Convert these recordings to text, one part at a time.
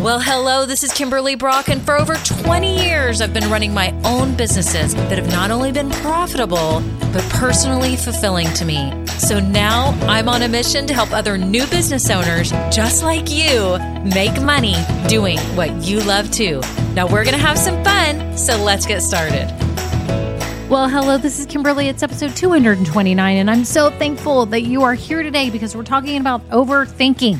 Well, hello, this is Kimberly Brock, and for over 20 years, I've been running my own businesses that have not only been profitable, but personally fulfilling to me. So now I'm on a mission to help other new business owners, just like you, make money doing what you love too. Now we're going to have some fun, so let's get started. Well, hello, this is Kimberly. It's episode 229, and I'm so thankful that you are here today because we're talking about overthinking.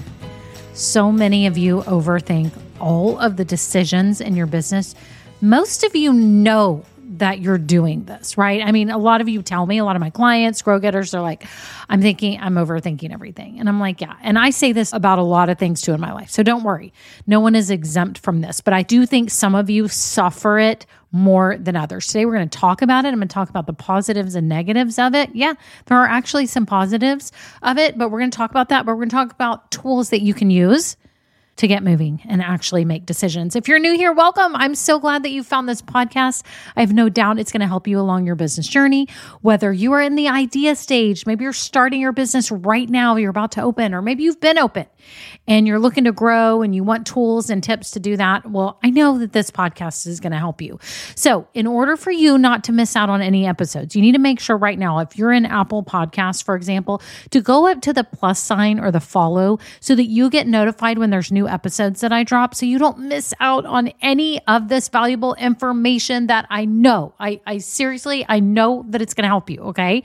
So many of you overthink all of the decisions in your business. Most of you know that you're doing this, right? I mean, a lot of you tell me, a lot of my clients, grow getters, they're like, I'm overthinking everything. And I'm like, yeah. And I say this about a lot of things too in my life. So don't worry. No one is exempt from this. But I do think some of you suffer it more than others. Today, we're going to talk about it. I'm going to talk about the positives and negatives of it. Yeah, there are actually some positives of it, but we're going to talk about that. But we're going to talk about tools that you can use to get moving and actually make decisions. If you're new here, welcome. I'm so glad that you found this podcast. I have no doubt it's going to help you along your business journey, whether you are in the idea stage, maybe you're starting your business right now, you're about to open, or maybe you've been open and you're looking to grow and you want tools and tips to do that. Well, I know that this podcast is going to help you. So in order for you not to miss out on any episodes, you need to make sure right now, if you're in Apple Podcasts, for example, to go up to the plus sign or the follow so that you get notified when there's new episodes that I drop, so you don't miss out on any of this valuable information that I know. I seriously, I know that it's going to help you, okay?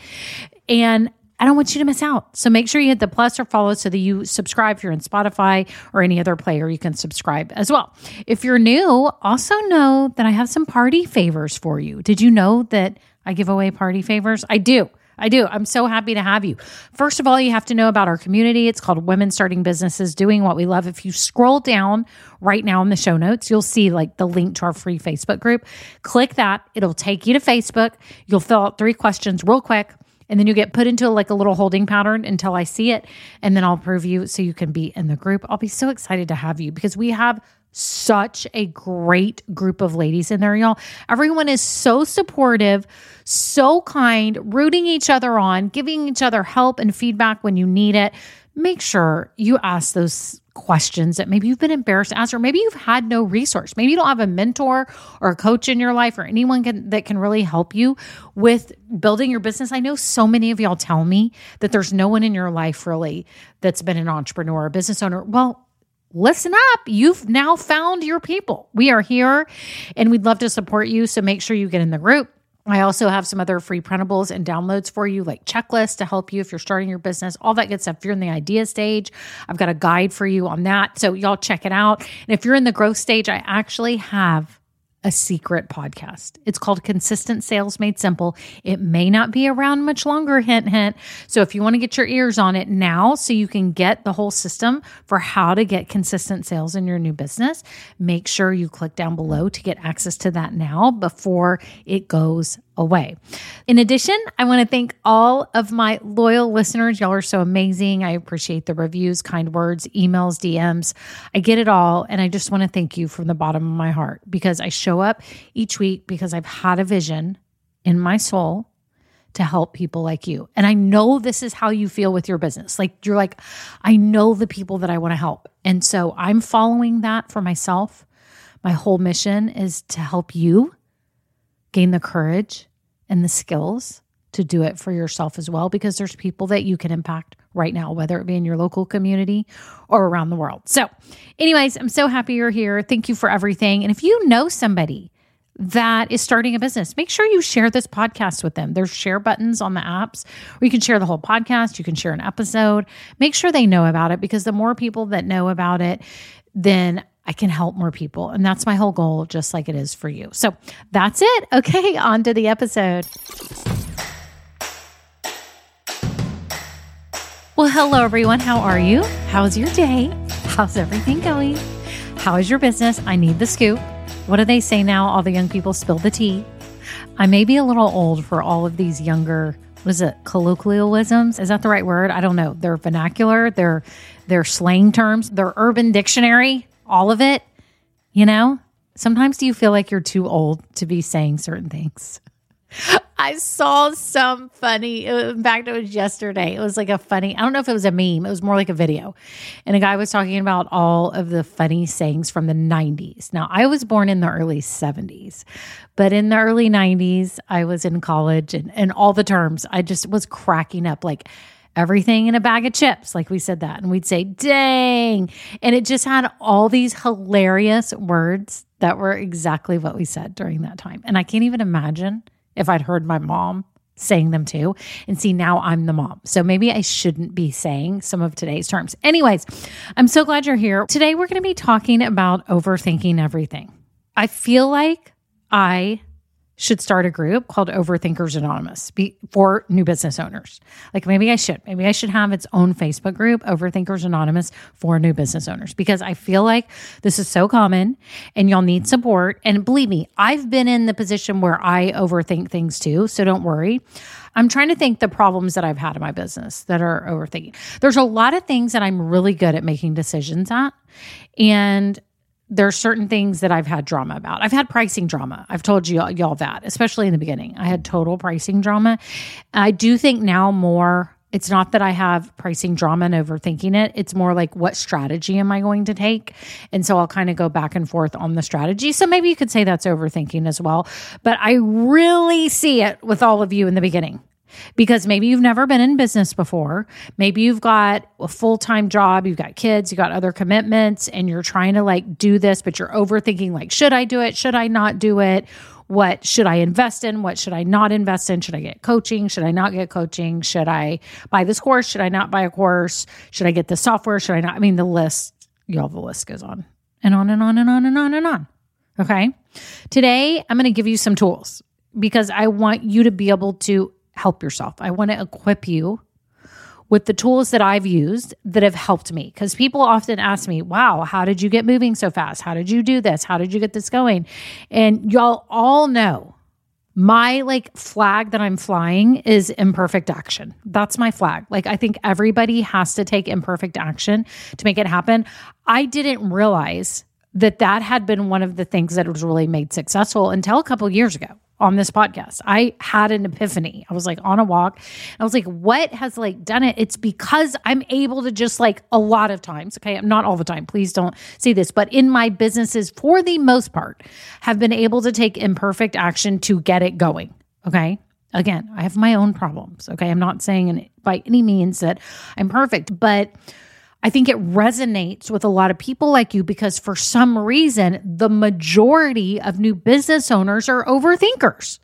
And I don't want you to miss out. So make sure you hit the plus or follow so that you subscribe. If you're in Spotify or any other player, you can subscribe as well. If you're new, also know that I have some party favors for you. Did you know that I give away party favors? I do. I'm so happy to have you. First of all, you have to know about our community. It's called Women Starting Businesses Doing What We Love. If you scroll down right now in the show notes, you'll see like the link to our free Facebook group. Click that. It'll take you to Facebook. You'll fill out 3 questions real quick. And then you get put into like a little holding pattern until I see it. And then I'll approve you so you can be in the group. I'll be so excited to have you because we have such a great group of ladies in there, y'all. Everyone is so supportive, so kind, rooting each other on, giving each other help and feedback when you need it. Make sure you ask those questions that maybe you've been embarrassed to ask, or maybe you've had no resource. Maybe you don't have a mentor or a coach in your life or anyone that can really help you with building your business. I know so many of y'all tell me that there's no one in your life really that's been an entrepreneur or business owner. Well, listen up. You've now found your people. We are here and we'd love to support you. So make sure you get in the group. I also have some other free printables and downloads for you, like checklists to help you if you're starting your business, all that good stuff. If you're in the idea stage, I've got a guide for you on that. So y'all check it out. And if you're in the growth stage, I actually have a secret podcast. It's called Consistent Sales Made Simple. It may not be around much longer, hint, hint. So if you want to get your ears on it now so you can get the whole system for how to get consistent sales in your new business, make sure you click down below to get access to that now before it goes away. In addition, I want to thank all of my loyal listeners. Y'all are so amazing. I appreciate the reviews, kind words, emails, DMs. I get it all. And I just want to thank you from the bottom of my heart because I show up each week because I've had a vision in my soul to help people like you. And I know this is how you feel with your business. Like you're like, I know the people that I want to help. And so I'm following that for myself. My whole mission is to help you gain the courage and the skills to do it for yourself as well, because there's people that you can impact right now, whether it be in your local community or around the world. So anyways, I'm so happy you're here. Thank you for everything. And if you know somebody that is starting a business, make sure you share this podcast with them. There's share buttons on the apps where you can share the whole podcast. You can share an episode. Make sure they know about it, because the more people that know about it, then I can help more people. And that's my whole goal, just like it is for you. So that's it. Okay, on to the episode. Well, hello, everyone. How are you? How's your day? How's everything going? How is your business? I need the scoop. What do they say now? All the young people spill the tea. I may be a little old for all of these younger, colloquialisms? Is that the right word? I don't know. They're vernacular. They're slang terms. They're urban dictionary. All of it, you know? Sometimes do you feel like you're too old to be saying certain things? I saw some funny, in fact, it was yesterday. It was like a funny, I don't know if it was a meme. It was more like a video. And a guy was talking about all of the funny sayings from the 90s. Now, I was born in the early 70s, but in the early 90s, I was in college and all the terms, I just was cracking up like everything in a bag of chips. Like we said that. And we'd say, dang. And it just had all these hilarious words that were exactly what we said during that time. And I can't even imagine if I'd heard my mom saying them too. And see, now I'm the mom. So maybe I shouldn't be saying some of today's terms. Anyways, I'm so glad you're here. Today, we're going to be talking about overthinking everything. I feel like I should start a group called Overthinkers Anonymous for new business owners. Like maybe I should have its own Facebook group, Overthinkers Anonymous for new business owners, because I feel like this is so common and y'all need support. And believe me, I've been in the position where I overthink things too. So don't worry. I'm trying to think the problems that I've had in my business that are overthinking. There's a lot of things that I'm really good at making decisions at. And there are certain things that I've had drama about. I've had pricing drama. I've told y'all that, especially in the beginning. I had total pricing drama. I do think now more, it's not that I have pricing drama and overthinking it. It's more like, what strategy am I going to take? And so I'll kind of go back and forth on the strategy. So maybe you could say that's overthinking as well. But I really see it with all of you in the beginning. Because maybe you've never been in business before. Maybe you've got a full-time job, you've got kids, you've got other commitments, and you're trying to like do this, but you're overthinking like, should I do it? Should I not do it? What should I invest in? What should I not invest in? Should I get coaching? Should I not get coaching? Should I buy this course? Should I not buy a course? Should I get this software? Should I not? I mean, the list goes on and on and on and on and on and on. Okay. Today, I'm going to give you some tools because I want you to be able to help yourself. I want to equip you with the tools that I've used that have helped me. Because people often ask me, wow, how did you get moving so fast? How did you do this? How did you get this going? And y'all all know my like flag that I'm flying is imperfect action. That's my flag. Like I think everybody has to take imperfect action to make it happen. I didn't realize that had been one of the things that was really made successful until a couple of years ago. On this podcast, I had an epiphany. I was like on a walk. I was like, what has like done it? It's because I'm able to just like a lot of times, okay, not all the time, please don't say this, but in my businesses, for the most part, have been able to take imperfect action to get it going, okay? Again, I have my own problems, okay? I'm not saying by any means that I'm perfect, but I think it resonates with a lot of people like you because for some reason, the majority of new business owners are overthinkers.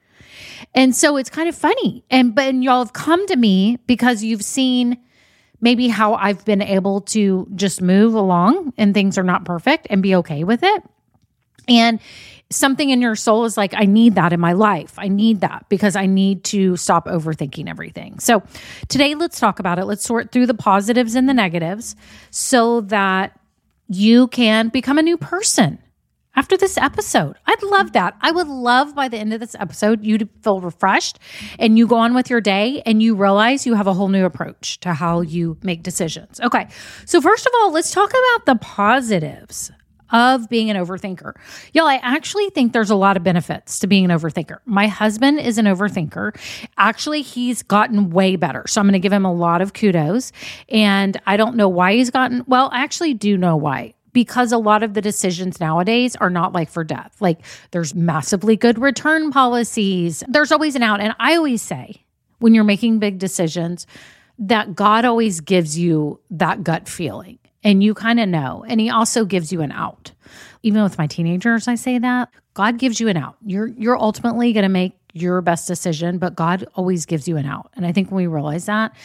And so it's kind of funny. But y'all have come to me because you've seen maybe how I've been able to just move along and things are not perfect and be okay with it. And something in your soul is like, I need that in my life. I need that because I need to stop overthinking everything. So today, let's talk about it. Let's sort through the positives and the negatives so that you can become a new person after this episode. I'd love that. I would love by the end of this episode, you to feel refreshed and you go on with your day and you realize you have a whole new approach to how you make decisions. Okay. So first of all, let's talk about the positives of being an overthinker. Y'all, I actually think there's a lot of benefits to being an overthinker. My husband is an overthinker. Actually, he's gotten way better. So I'm going to give him a lot of kudos. And I don't know why he's gotten, well, I actually do know why. Because a lot of the decisions nowadays are not like for death. Like there's massively good return policies. There's always an out. And I always say, when you're making big decisions, that God always gives you that gut feeling. And you kind of know. And he also gives you an out. Even with my teenagers, I say that. God gives you an out. You're ultimately going to make your best decision, but God always gives you an out. And I think when we realize that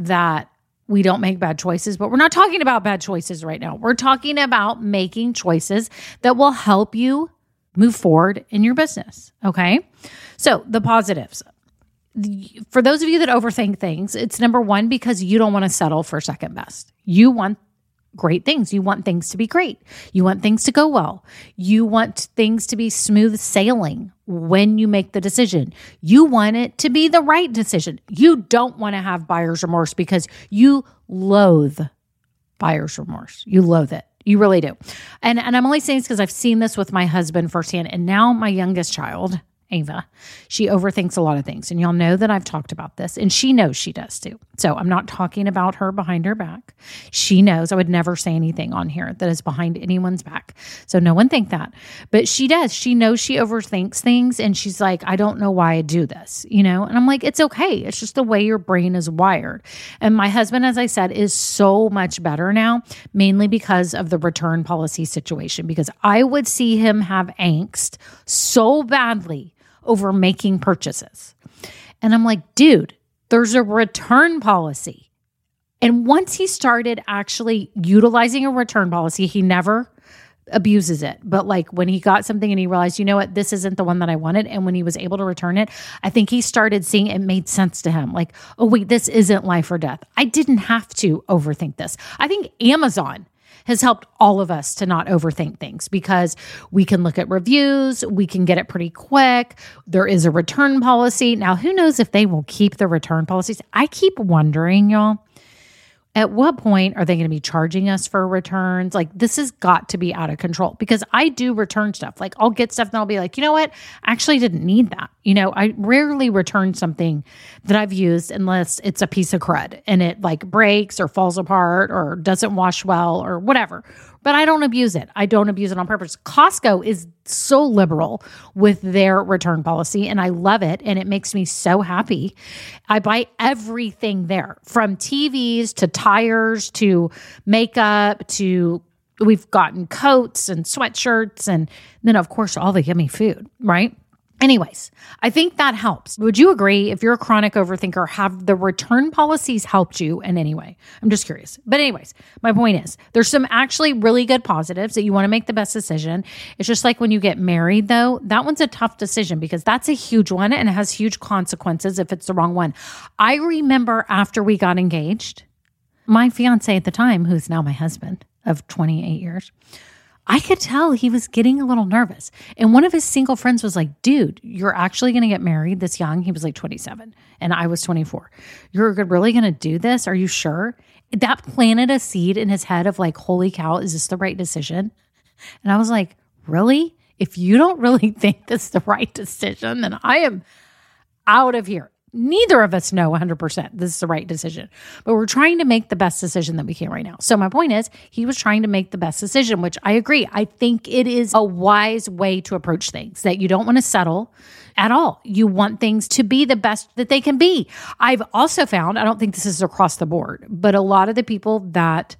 we don't make bad choices, but we're not talking about bad choices right now. We're talking about making choices that will help you move forward in your business, okay? So the positives. For those of you that overthink things, it's number one, because you don't want to settle for second best. You want great things. You want things to be great. You want things to go well. You want things to be smooth sailing when you make the decision. You want it to be the right decision. You don't want to have buyer's remorse because you loathe buyer's remorse. You loathe it. You really do. And I'm only saying this because I've seen this with my husband firsthand. And now my youngest child Ava. She overthinks a lot of things. And y'all know that I've talked about this, and she knows she does too. So I'm not talking about her behind her back. She knows I would never say anything on here that is behind anyone's back. So no one think that. But she does. She knows she overthinks things, and she's like, I don't know why I do this, And I'm like, it's okay. It's just the way your brain is wired. And my husband, as I said, is so much better now, mainly because of the return policy situation, because I would see him have angst so badly over making purchases. And I'm like, dude, there's a return policy. And once he started actually utilizing a return policy, he never abuses it. But like when he got something and he realized, you know what, this isn't the one that I wanted. And when he was able to return it, I think he started seeing it made sense to him. Like, oh wait, this isn't life or death. I didn't have to overthink this. I think Amazon has helped all of us to not overthink things because we can look at reviews, we can get it pretty quick. There is a return policy. Now, who knows if they will keep the return policies? I keep wondering, y'all, at what point are they going to be charging us for returns? Like, this has got to be out of control because I do return stuff. Like, I'll get stuff and I'll be like, you know what? I actually didn't need that. I rarely return something that I've used unless it's a piece of crud and it like breaks or falls apart or doesn't wash well or whatever. But I don't abuse it. I don't abuse it on purpose. Costco is so liberal with their return policy, and I love it, and it makes me so happy. I buy everything there, from TVs to tires to makeup to we've gotten coats and sweatshirts, and then, of course, all the yummy food, right? Anyways, I think that helps. Would you agree, if you're a chronic overthinker, have the return policies helped you in any way? I'm just curious. But anyways, my point is there's some actually really good positives that you want to make the best decision. It's just like when you get married, though, that one's a tough decision because that's a huge one and it has huge consequences if it's the wrong one. I remember after we got engaged, my fiance at the time, who's now my husband of 28 years, I could tell he was getting a little nervous. And one of his single friends was like, dude, you're actually going to get married this young? He was like 27 and I was 24. You're really going to do this? Are you sure? That planted a seed in his head of like, holy cow, is this the right decision? And I was like, really? If you don't really think this is the right decision, then I am out of here. Neither of us know 100% this is the right decision, but we're trying to make the best decision that we can right now. So my point is, he was trying to make the best decision, which I agree. I think it is a wise way to approach things, that you don't want to settle at all. You want things to be the best that they can be. I've also found, I don't think this is across the board, but a lot of the people that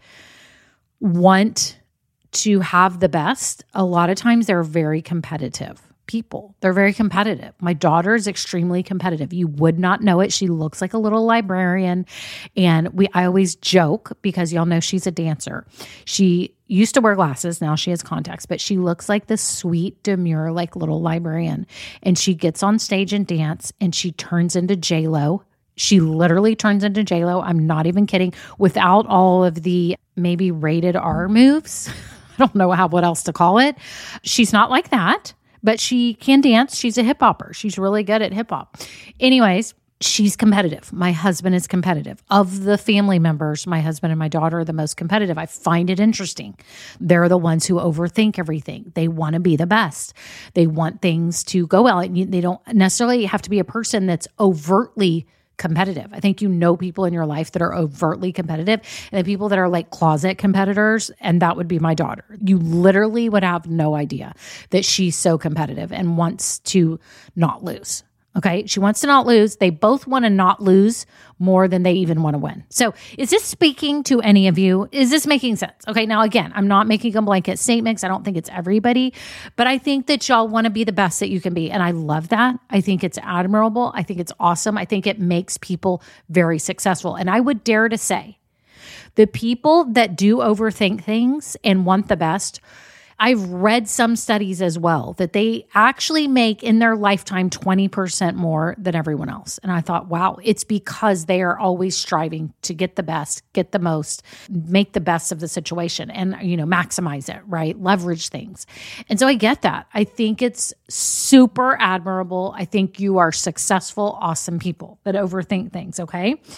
want to have the best, a lot of times they're very competitive people. They're very competitive. My daughter is extremely competitive. You would not know it. She looks like a little librarian. And I always joke because y'all know she's a dancer. She used to wear glasses. Now she has contacts, but she looks like this sweet, demure, like little librarian. And she gets on stage and dance and she turns into J-Lo. She literally turns into J-Lo. I'm not even kidding. Without all of the maybe rated R moves. I don't know what else to call it. She's not like that. But she can dance. She's a hip hopper. She's really good at hip hop. Anyways, she's competitive. My husband is competitive. Of the family members, my husband and my daughter are the most competitive. I find it interesting. They're the ones who overthink everything. They want to be the best. They want things to go well. They don't necessarily have to be a person that's overtly competitive. I think people in your life that are overtly competitive and the people that are like closet competitors, and that would be my daughter. You literally would have no idea that she's so competitive and wants to not lose. Okay. She wants to not lose. They both want to not lose more than they even want to win. So is this speaking to any of you? Is this making sense? Okay. Now, again, I'm not making a blanket statement. I don't think it's everybody, but I think that y'all want to be the best that you can be. And I love that. I think it's admirable. I think it's awesome. I think it makes people very successful. And I would dare to say the people that do overthink things and want the best, I've read some studies as well that they actually make in their lifetime 20% more than everyone else. And I thought, wow, it's because they are always striving to get the best, get the most, make the best of the situation and, maximize it, right? Leverage things. And so I get that. I think it's super admirable. I think you are successful, awesome people that overthink things, okay?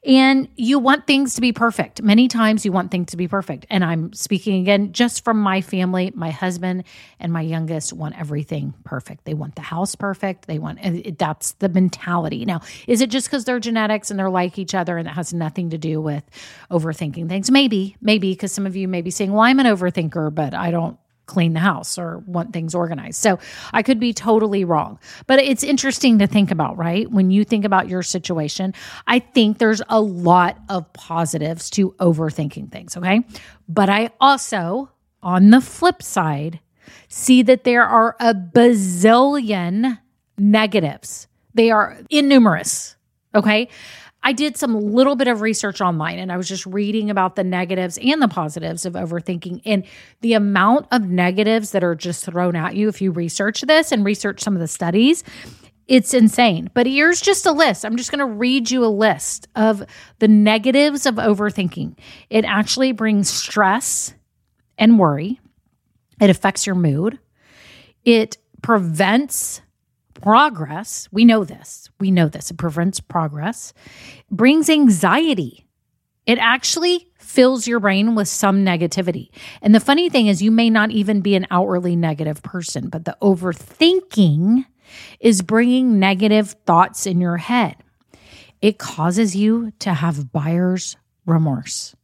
And you want things to be perfect. Many times you want things to be perfect. And I'm speaking again just from my family. My husband and my youngest want everything perfect. They want the house perfect. That's the mentality. Now, is it just because they're genetics and they're like each other and it has nothing to do with overthinking things? Maybe, because some of you may be saying, well, I'm an overthinker, but I don't clean the house or want things organized. So I could be totally wrong, but it's interesting to think about, right? When you think about your situation, I think there's a lot of positives to overthinking things. Okay. But I also, on the flip side, see that there are a bazillion negatives. They are innumerous. Okay. I did some little bit of research online and I was just reading about the negatives and the positives of overthinking, and the amount of negatives that are just thrown at you if you research this and research some of the studies, it's insane. But here's just a list. I'm just going to read you a list of the negatives of overthinking. It actually brings stress and worry. It affects your mood. It prevents progress. We know this. It prevents progress. Brings anxiety. It actually fills your brain with some negativity. And the funny thing is, you may not even be an outwardly negative person, but the overthinking is bringing negative thoughts in your head. It causes you to have buyer's remorse.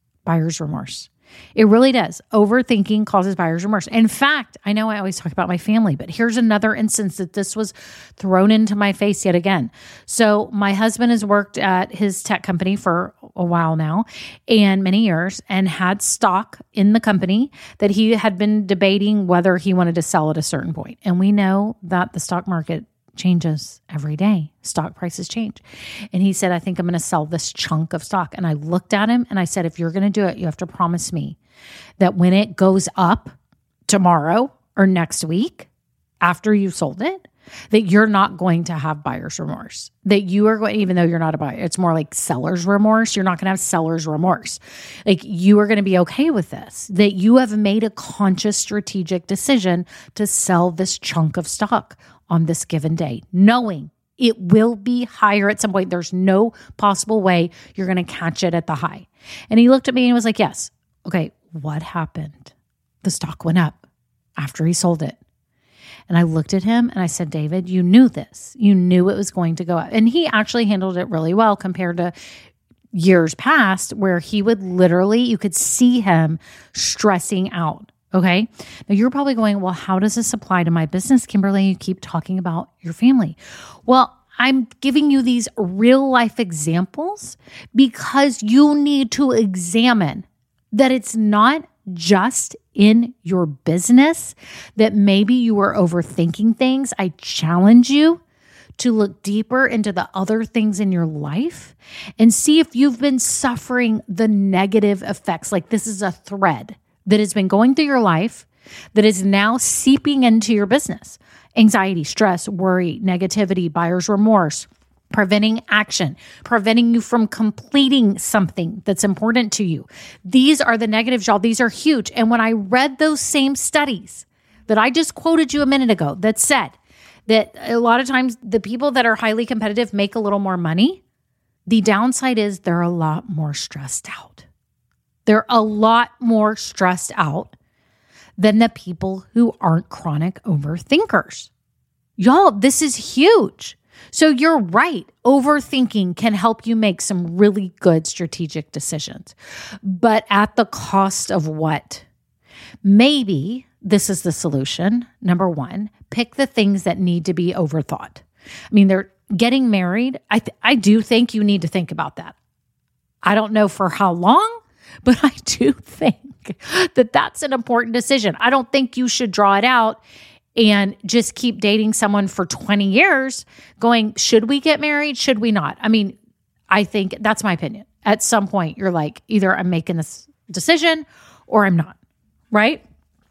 It really does. Overthinking causes buyer's remorse. In fact, I know I always talk about my family, but here's another instance that this was thrown into my face yet again. So my husband has worked at his tech company for a while now, and many years, and had stock in the company that he had been debating whether he wanted to sell at a certain point. And we know that the stock market changes every day. Stock prices change. And he said, I think I'm going to sell this chunk of stock. And I looked at him and I said, if you're going to do it, you have to promise me that when it goes up tomorrow or next week, after you sold it, that you're not going to have buyer's remorse. That you are going, even though you're not a buyer, it's more like seller's remorse. You're not going to have seller's remorse. Like, you are going to be okay with this, that you have made a conscious strategic decision to sell this chunk of stock on this given day, knowing it will be higher at some point. There's no possible way you're going to catch it at the high. And he looked at me and was like, yes. Okay, what happened? The stock went up after he sold it. And I looked at him and I said, David, you knew this. You knew it was going to go up. And he actually handled it really well compared to years past, where he would literally, you could see him stressing out. Okay. Now you're probably going, well, how does this apply to my business, Kimberly? You keep talking about your family. Well, I'm giving you these real life examples because you need to examine that it's not just in your business that maybe you are overthinking things. I challenge you to look deeper into the other things in your life and see if you've been suffering the negative effects. Like, this is a thread that has been going through your life that is now seeping into your business. Anxiety, stress, worry, negativity, buyer's remorse, preventing action, preventing you from completing something that's important to you. These are the negatives, y'all. These are huge. And when I read those same studies that I just quoted you a minute ago that said that a lot of times the people that are highly competitive make a little more money, the downside is they're a lot more stressed out. They're a lot more stressed out than the people who aren't chronic overthinkers. Y'all, this is huge. So you're right. Overthinking can help you make some really good strategic decisions, but at the cost of what? Maybe this is the solution. Number one, pick the things that need to be overthought. I mean, they're getting married. I do think you need to think about that. I don't know for how long, but I do think that that's an important decision. I don't think you should draw it out and just keep dating someone for 20 years going, should we get married? Should we not? I mean, I think that's my opinion. At some point, you're like, either I'm making this decision or I'm not, right?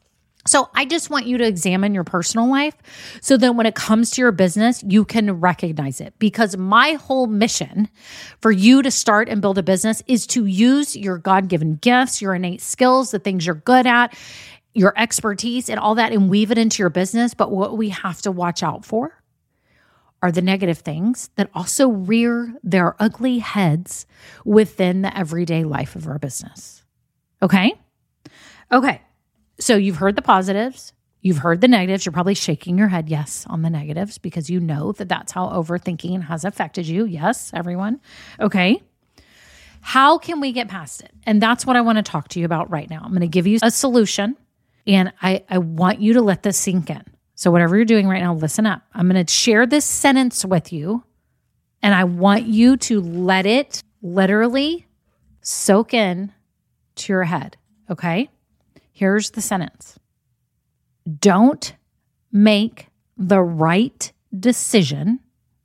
So I just want you to examine your personal life so that when it comes to your business, you can recognize it. Because my whole mission for you to start and build a business is to use your God-given gifts, your innate skills, the things you're good at, your expertise and all that, and weave it into your business. But what we have to watch out for are the negative things that also rear their ugly heads within the everyday life of our business. Okay? Okay. So you've heard the positives. You've heard the negatives. You're probably shaking your head yes on the negatives because you know that that's how overthinking has affected you. Yes, everyone. Okay. How can we get past it? And that's what I want to talk to you about right now. I'm going to give you a solution, and I want you to let this sink in. So whatever you're doing right now, listen up. I'm going to share this sentence with you, and I want you to let it literally soak in to your head, okay? Here's the sentence. Don't make the right decision.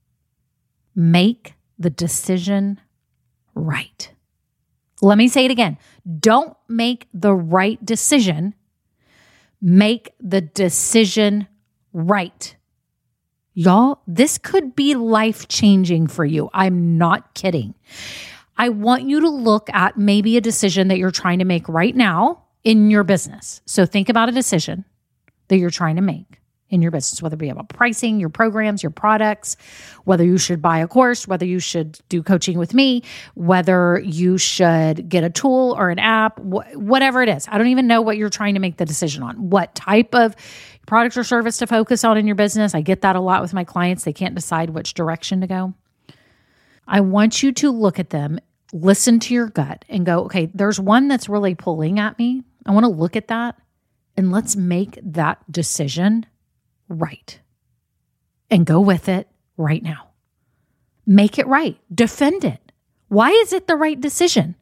Make the decision right. Let me say it again. Don't make the right decision. Make the decision right. Y'all, this could be life-changing for you. I'm not kidding. I want you to look at maybe a decision that you're trying to make right now in your business. So think about a decision that you're trying to make in your business, whether it be about pricing, your programs, your products, whether you should buy a course, whether you should do coaching with me, whether you should get a tool or an app, whatever it is. I don't even know what you're trying to make the decision on, what type of product or service to focus on in your business. I get that a lot with my clients. They can't decide which direction to go. I want you to look at them, listen to your gut, and go, okay, there's one that's really pulling at me. I want to look at that, and let's make that decision right and go with it right now. Make it right. Defend it. Why is it the right decision?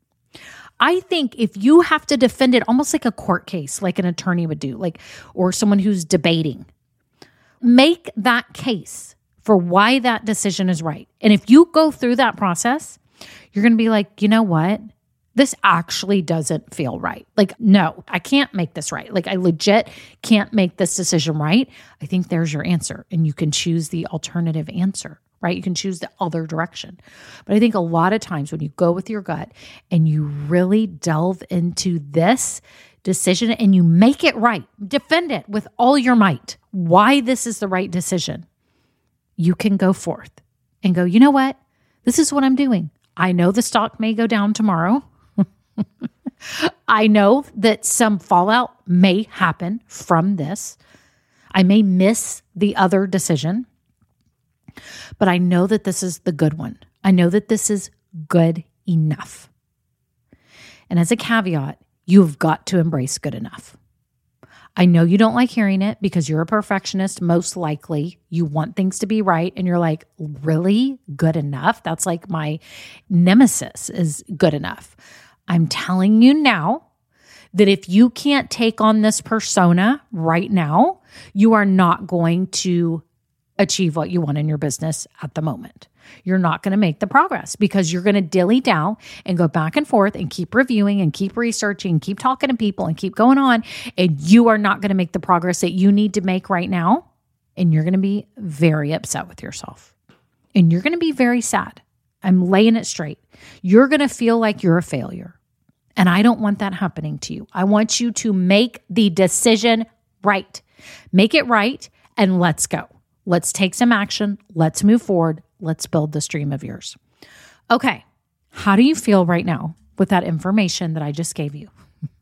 I think if you have to defend it almost like a court case, like an attorney would do, or someone who's debating, make that case for why that decision is right. And if you go through that process, you're going to be like, you know what? This actually doesn't feel right. No, I can't make this right. I legit can't make this decision right. I think there's your answer. And you can choose the alternative answer, right? You can choose the other direction. But I think a lot of times when you go with your gut and you really delve into this decision and you make it right, defend it with all your might, why this is the right decision, you can go forth and go, you know what? This is what I'm doing. I know the stock may go down tomorrow. I know that some fallout may happen from this. I may miss the other decision, but I know that this is the good one. I know that this is good enough. And as a caveat, you've got to embrace good enough. I know you don't like hearing it because you're a perfectionist. Most likely you want things to be right. And you're like, really? Good enough? That's like my nemesis is good enough. I'm telling you now that if you can't take on this persona right now, you are not going to achieve what you want in your business at the moment. You're not going to make the progress because you're going to dilly down and go back and forth and keep reviewing and keep researching, and keep talking to people and keep going on. And you are not going to make the progress that you need to make right now. And you're going to be very upset with yourself. And you're going to be very sad. I'm laying it straight. You're going to feel like you're a failure. And I don't want that happening to you. I want you to make the decision right. Make it right and let's go. Let's take some action. Let's move forward. Let's build this dream of yours. Okay. How do you feel right now with that information that I just gave you?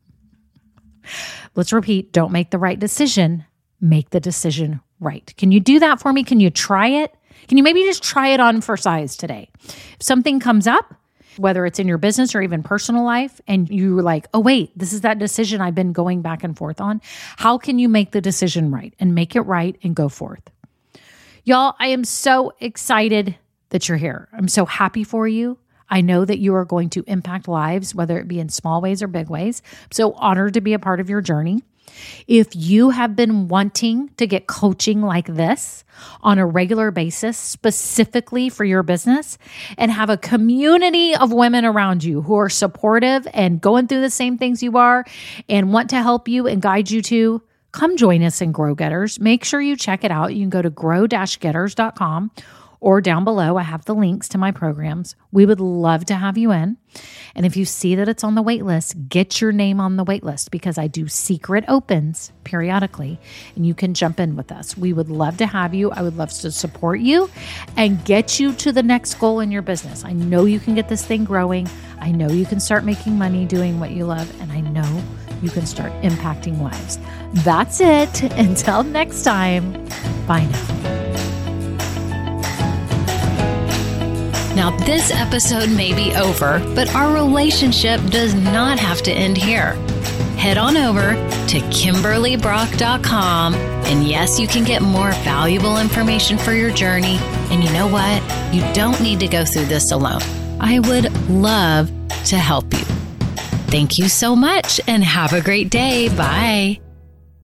Let's repeat. Don't make the right decision. Make the decision right. Can you do that for me? Can you try it? Can you maybe just try it on for size today? If something comes up, whether it's in your business or even personal life, and you're like, oh, wait, this is that decision I've been going back and forth on. How can you make the decision right and make it right and go forth? Y'all, I am so excited that you're here. I'm so happy for you. I know that you are going to impact lives, whether it be in small ways or big ways. I'm so honored to be a part of your journey. If you have been wanting to get coaching like this on a regular basis, specifically for your business, and have a community of women around you who are supportive and going through the same things you are and want to help you and guide you to, come join us in Grow Getters. Make sure you check it out. You can go to grow-getters.com or down below, I have the links to my programs. We would love to have you in. And if you see that it's on the wait list, get your name on the wait list because I do secret opens periodically and you can jump in with us. We would love to have you. I would love to support you and get you to the next goal in your business. I know you can get this thing growing. I know you can start making money doing what you love. And I know you can start impacting lives. That's it. Until next time. Bye now. Now, this episode may be over, but our relationship does not have to end here. Head on over to KimberlyBrock.com, and yes, you can get more valuable information for your journey. And you know what? You don't need to go through this alone. I would love to help you. Thank you so much, and have a great day. Bye.